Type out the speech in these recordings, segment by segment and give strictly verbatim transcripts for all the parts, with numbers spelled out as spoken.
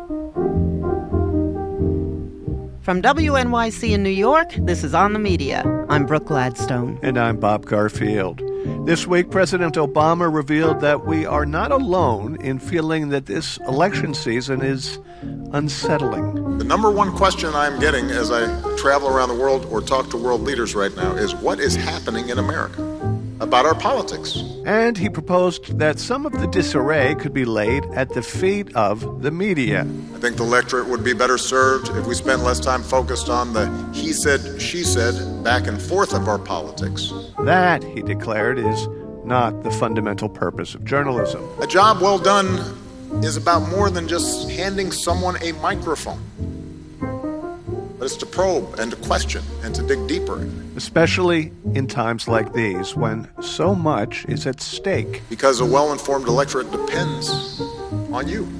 From W N Y C in New York, this is On the Media. I'm Brooke Gladstone. And I'm Bob Garfield. This week, President Obama revealed that we are not alone in feeling that this election season is unsettling. The number one question I'm getting as I travel around the world or talk to world leaders right now is what is happening in America about our politics. And he proposed that some of the disarray could be laid at the feet of the media. I think the electorate would be better served if we spent less time focused on the he said, she said, back and forth of our politics. That, he declared, is not the fundamental purpose of journalism. A job well done is about more than just handing someone a microphone. But it's to probe and to question and to dig deeper. Especially in times like these when so much is at stake. Because a well-informed electorate depends on you.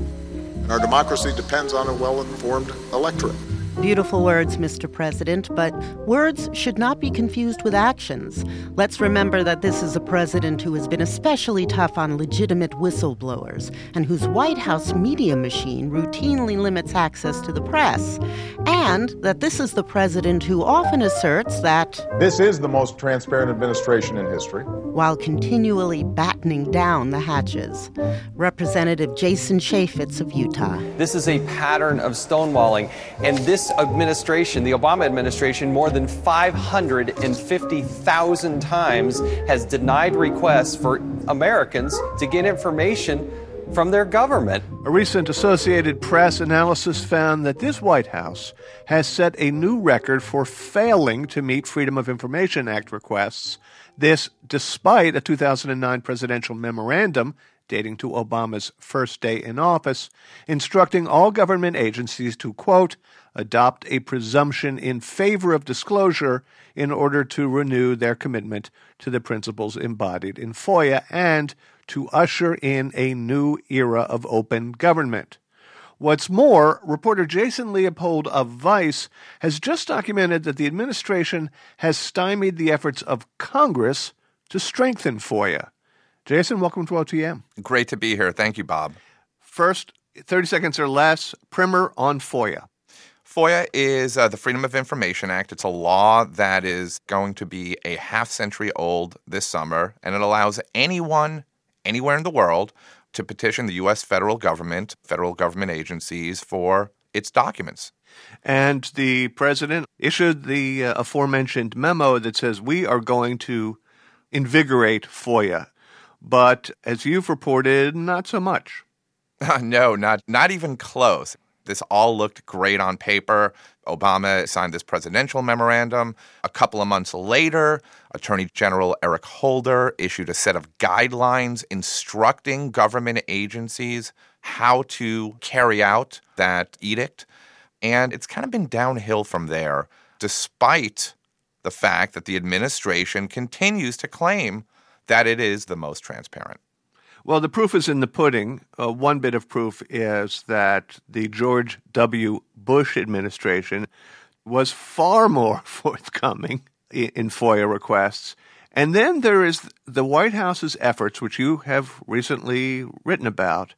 And our democracy depends on a well-informed electorate. Beautiful words, Mister President, but words should not be confused with actions. Let's remember that this is a president who has been especially tough on legitimate whistleblowers and whose White House media machine routinely limits access to the press. And that this is the president who often asserts that this is the most transparent administration in history, while continually battening down the hatches. Representative Jason Chaffetz of Utah. This is a pattern of stonewalling, and this administration, the Obama administration, more than five hundred fifty thousand times has denied requests for Americans to get information from their government. A recent Associated Press analysis found that this White House has set a new record for failing to meet Freedom of Information Act requests. This despite a two thousand nine presidential memorandum dating to Obama's first day in office, instructing all government agencies to, quote, adopt a presumption in favor of disclosure in order to renew their commitment to the principles embodied in FOIA and to usher in a new era of open government. What's more, reporter Jason Leopold of Vice has just documented that the administration has stymied the efforts of Congress to strengthen FOIA. Jason, welcome to O T M. Great to be here. Thank you, Bob. First, thirty seconds or less, primer on FOIA. FOIA is uh, the Freedom of Information Act. It's a law that is going to be a half century old this summer, and it allows anyone, anywhere in the world, to petition the U S federal government, federal government agencies for its documents. And the president issued the uh, aforementioned memo that says we are going to invigorate FOIA. But as you've reported, not so much. no, not not even close. This all looked great on paper. Obama signed this presidential memorandum. A couple of months later, Attorney General Eric Holder issued a set of guidelines instructing government agencies how to carry out that edict. And it's kind of been downhill from there, despite the fact that the administration continues to claim that it is the most transparent. Well, the proof is in the pudding. Uh, one bit of proof is that the George W. Bush administration was far more forthcoming in, in FOIA requests. And then there is the White House's efforts, which you have recently written about,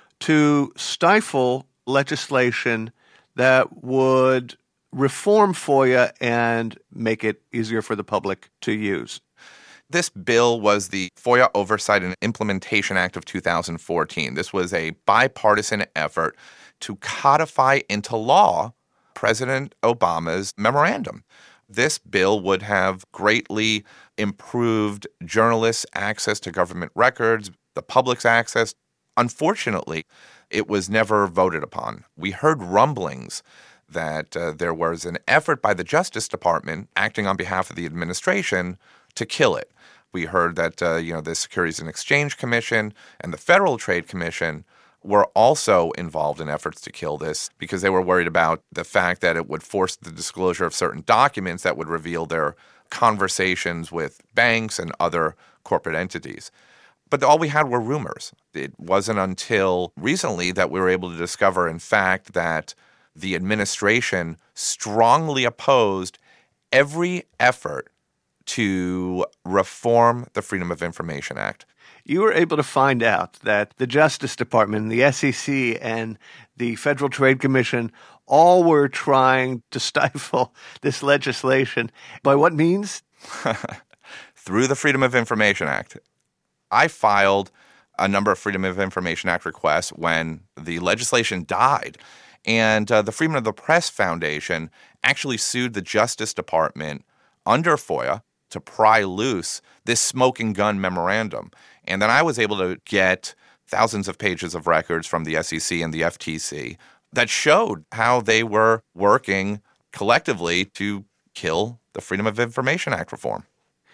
to stifle legislation that would reform FOIA and make it easier for the public to use. This bill was the FOIA Oversight and Implementation Act of two thousand fourteen. This was a bipartisan effort to codify into law President Obama's memorandum. This bill would have greatly improved journalists' access to government records, the public's access. Unfortunately, it was never voted upon. We heard rumblings that uh, there was an effort by the Justice Department, acting on behalf of the administration, to kill it. We heard that uh, you know the Securities and Exchange Commission and the Federal Trade Commission were also involved in efforts to kill this because they were worried about the fact that it would force the disclosure of certain documents that would reveal their conversations with banks and other corporate entities. But all we had were rumors. It wasn't until recently that we were able to discover, in fact, that the administration strongly opposed every effort to reform the Freedom of Information Act. You were able to find out that the Justice Department, the S E C, and the Federal Trade Commission all were trying to stifle this legislation. By what means? Through the Freedom of Information Act. I filed a number of Freedom of Information Act requests when the legislation died. And uh, the Freedom of the Press Foundation actually sued the Justice Department under FOIA to pry loose this smoking gun memorandum. And then I was able to get thousands of pages of records from the S E C and the F T C that showed how they were working collectively to kill the Freedom of Information Act reform.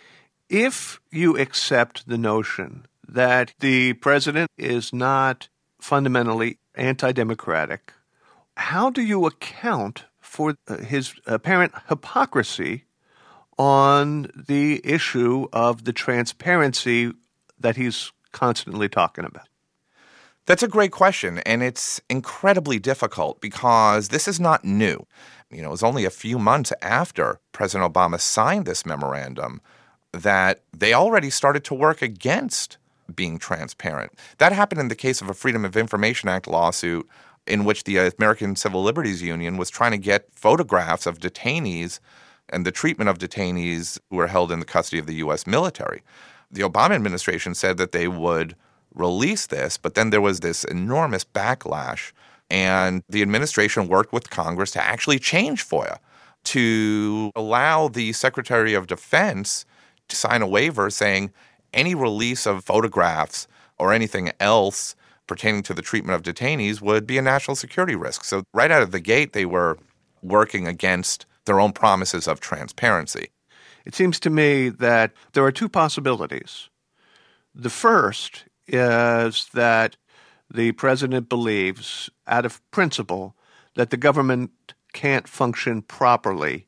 If you accept the notion that the president is not fundamentally anti-democratic, how do you account for his apparent hypocrisy on the issue of the transparency that he's constantly talking about? That's a great question, and it's incredibly difficult because this is not new. You know, it was only a few months after President Obama signed this memorandum that they already started to work against being transparent. That happened in the case of a Freedom of Information Act lawsuit in which the American Civil Liberties Union was trying to get photographs of detainees and the treatment of detainees who were held in the custody of the U S military. The Obama administration said that they would release this, but then there was this enormous backlash, and the administration worked with Congress to actually change FOIA to allow the Secretary of Defense to sign a waiver saying any release of photographs or anything else pertaining to the treatment of detainees would be a national security risk. So right out of the gate, they were working against their own promises of transparency. It seems to me that there are two possibilities. The first is that the president believes, out of principle, that the government can't function properly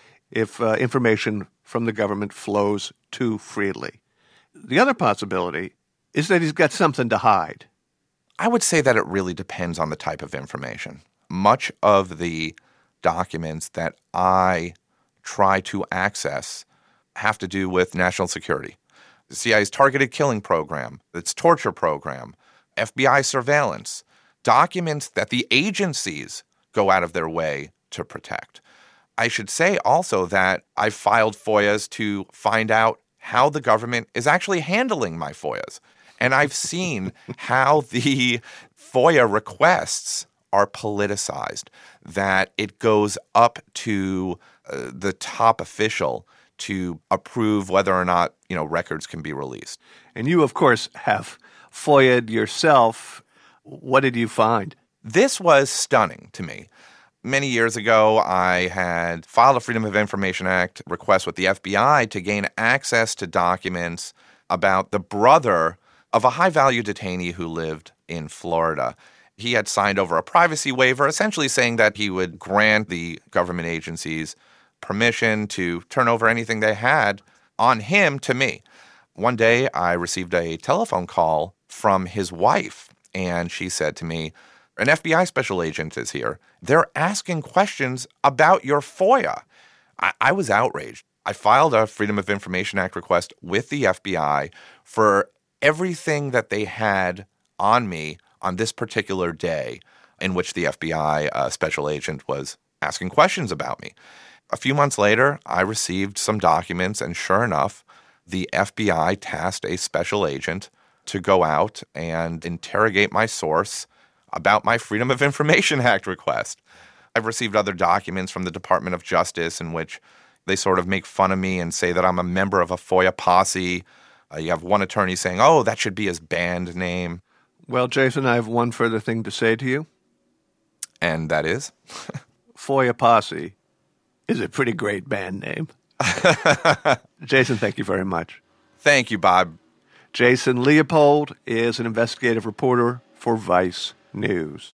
if uh, information from the government flows too freely. The other possibility is that he's got something to hide. I would say that it really depends on the type of information. Much of the documents that I try to access have to do with national security. The C I A's targeted killing program, its torture program, F B I surveillance, documents that the agencies go out of their way to protect. I should say also that I filed FOIAs to find out how the government is actually handling my FOIAs. And I've seen how the FOIA requests are politicized, that it goes up to uh, the top official to approve whether or not, you know, records can be released. And you, of course, have FOIA'd yourself. What did you find? This was stunning to me. Many years ago, I had filed a Freedom of Information Act request with the F B I to gain access to documents about the brother of a high-value detainee who lived in Florida. He had signed over a privacy waiver, essentially saying that he would grant the government agencies permission to turn over anything they had on him to me. One day, I received a telephone call from his wife, and she said to me, "An F B I special agent is here. They're asking questions about your FOIA." I, I was outraged. I filed a Freedom of Information Act request with the F B I for everything that they had on me on this particular day in which the F B I uh, special agent was asking questions about me. A few months later, I received some documents, and sure enough, the F B I tasked a special agent to go out and interrogate my source about my Freedom of Information Act request. I've received other documents from the Department of Justice in which they sort of make fun of me and say that I'm a member of a FOIA posse. Uh, you have one attorney saying, oh, that should be his band name. Well, Jason, I have one further thing to say to you. And that is? FOIA posse is a pretty great band name. Jason, thank you very much. Thank you, Bob. Jason Leopold is an investigative reporter for Vice News.